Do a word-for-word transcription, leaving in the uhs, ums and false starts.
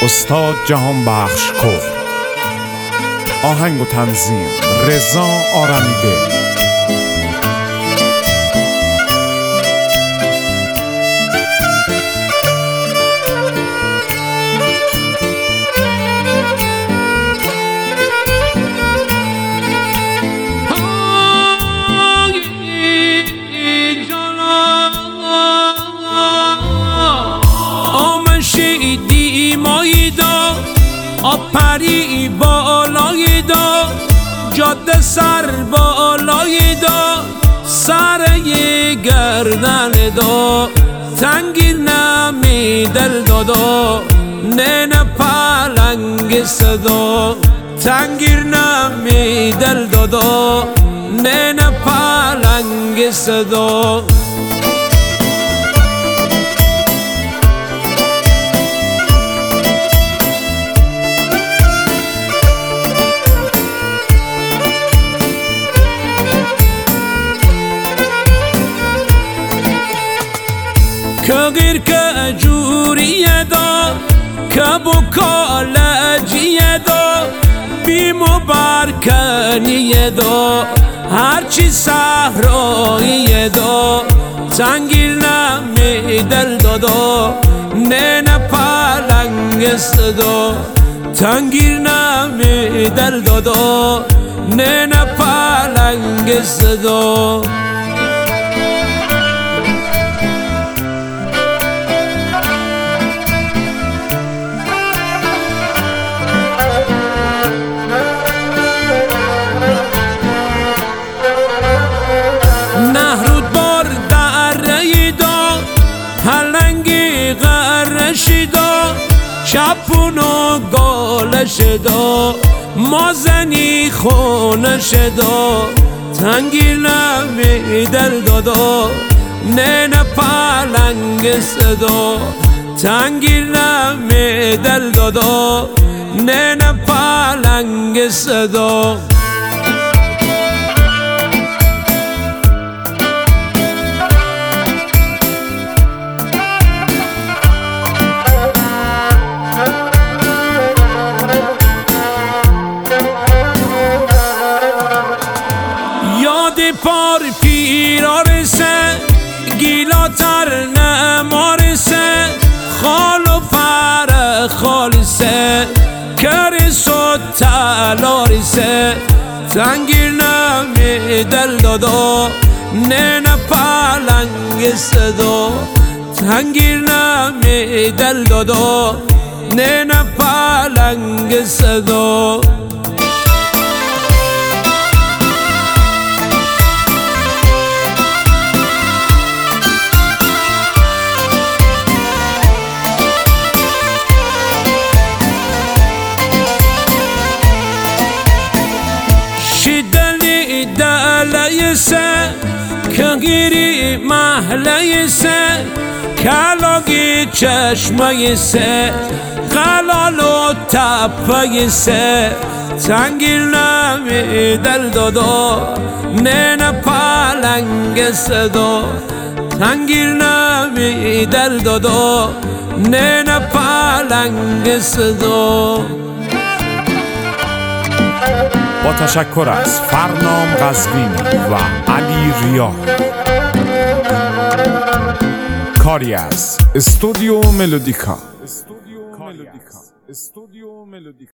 استاد جهانبخش کرد. آهنگ و تنظیم رضا آرمیده. آپری بالایی دا جاده سر بالایی دا سر یه گردن دا تنگی نمی دل دادا نه پلنگ صدا تنگیر نمی دل دادا نه پلنگ صدا که غیر که جوریه دا که بکالجیه دا بیم و برکنیه دا هرچی صحراییه دا تنگیر نمی دل دادا نه نه پلنگ صدا تنگیر نمی دل دادا نه نه پلنگ صدا شپونو گالش دا مازنی خونش دا تنگیر نمی دل دادا نه نه پلنگ صدا تنگیر نمی دل دادا نه نه پلنگ صدا پار پیرارسه گیلاتر نمارسه خال و فر خالسه کرس و تلارسه تنگیر نمی دل دادا نه نه پلنگ صدا تنگیر نمی دل دادا نه نه پلنگ صدا دلیسه که گیری محلیسه کلاگی چشمیسه قلال و تپیسه تنگیر نمی دل دادا نه نه پلنگ صدا تنگیر نمی دل دادا نه نه پلنگ صدا. با تشکر از فرنام قزوینی و علی ریا. کاری از استودیو ملودیکا.